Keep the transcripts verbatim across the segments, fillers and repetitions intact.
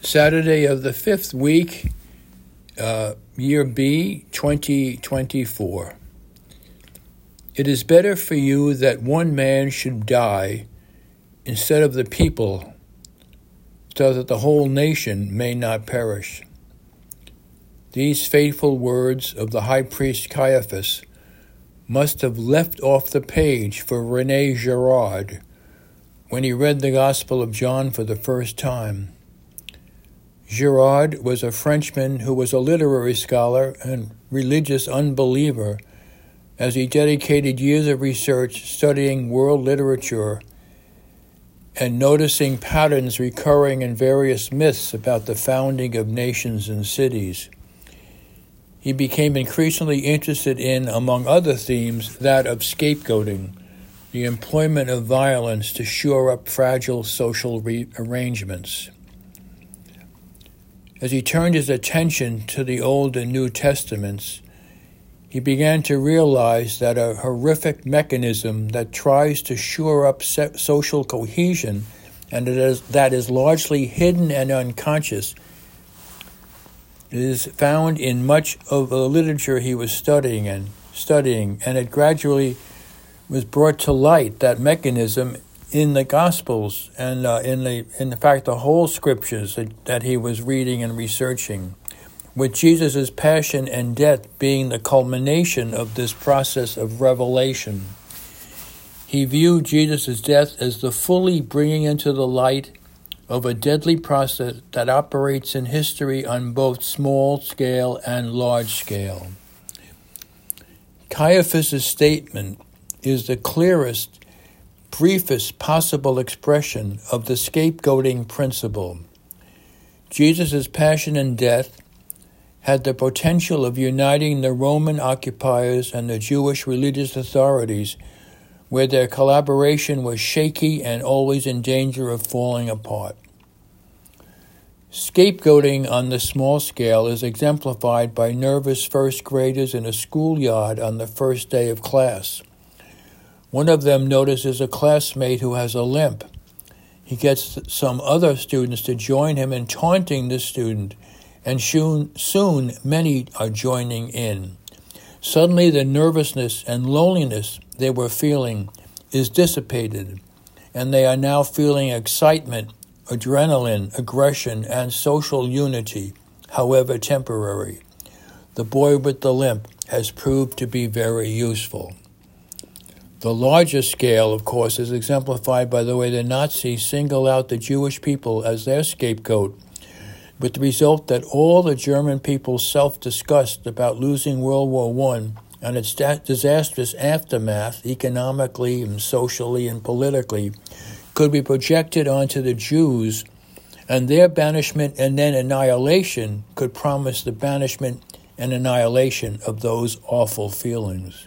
Saturday of the fifth week, uh, year B, twenty twenty-four. It is better for you that one man should die instead of the people, so that the whole nation may not perish. These faithful words of the high priest Caiaphas must have leapt off the page for René Girard when he read the Gospel of John for the first time. Girard was a Frenchman who was a literary scholar and religious unbeliever, as he dedicated years of research studying world literature and noticing patterns recurring in various myths about the founding of nations and cities. He became increasingly interested in, among other themes, that of scapegoating, the employment of violence to shore up fragile social re- arrangements. As he turned his attention to the Old and New Testaments, he began to realize that a horrific mechanism that tries to shore up se- social cohesion and that is, that is largely hidden and unconscious is found in much of the literature he was studying and studying, and it gradually was brought to light, that mechanism, in the Gospels and uh, in the in fact the whole scriptures that, that he was reading and researching, with Jesus' passion and death being the culmination of this process of revelation. He viewed Jesus' death as the fully bringing into the light of a deadly process that operates in history on both small scale and large scale. Caiaphas' statement is the clearest, briefest possible expression of the scapegoating principle. Jesus' passion and death had the potential of uniting the Roman occupiers and the Jewish religious authorities, where their collaboration was shaky and always in danger of falling apart. Scapegoating on the small scale is exemplified by nervous first graders in a schoolyard on the first day of class. One of them notices a classmate who has a limp. He gets some other students to join him in taunting the student, and soon, soon many are joining in. Suddenly the nervousness and loneliness they were feeling is dissipated, and they are now feeling excitement, adrenaline, aggression, and social unity, however temporary. The boy with the limp has proved to be very useful. The larger scale, of course, is exemplified by the way the Nazis single out the Jewish people as their scapegoat, with the result that all the German people's self-disgust about losing World War One and its disastrous aftermath, economically and socially and politically, could be projected onto the Jews, and their banishment and then annihilation could promise the banishment and annihilation of those awful feelings.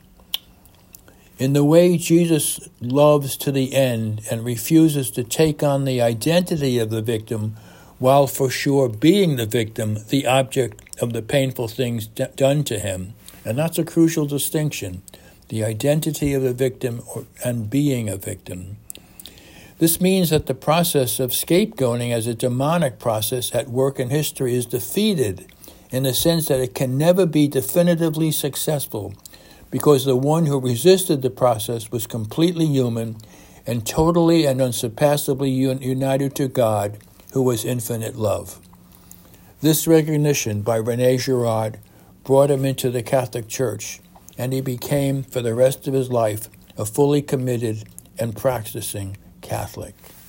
In the way Jesus loves to the end and refuses to take on the identity of the victim, while for sure being the victim, the object of the painful things d- done to him. And that's a crucial distinction, the identity of the victim or, and being a victim. This means that the process of scapegoating as a demonic process at work in history is defeated in the sense that it can never be definitively successful, because the one who resisted the process was completely human and totally and unsurpassably un- united to God, who was infinite love. This recognition by René Girard brought him into the Catholic Church, and he became, for the rest of his life, a fully committed and practicing Catholic.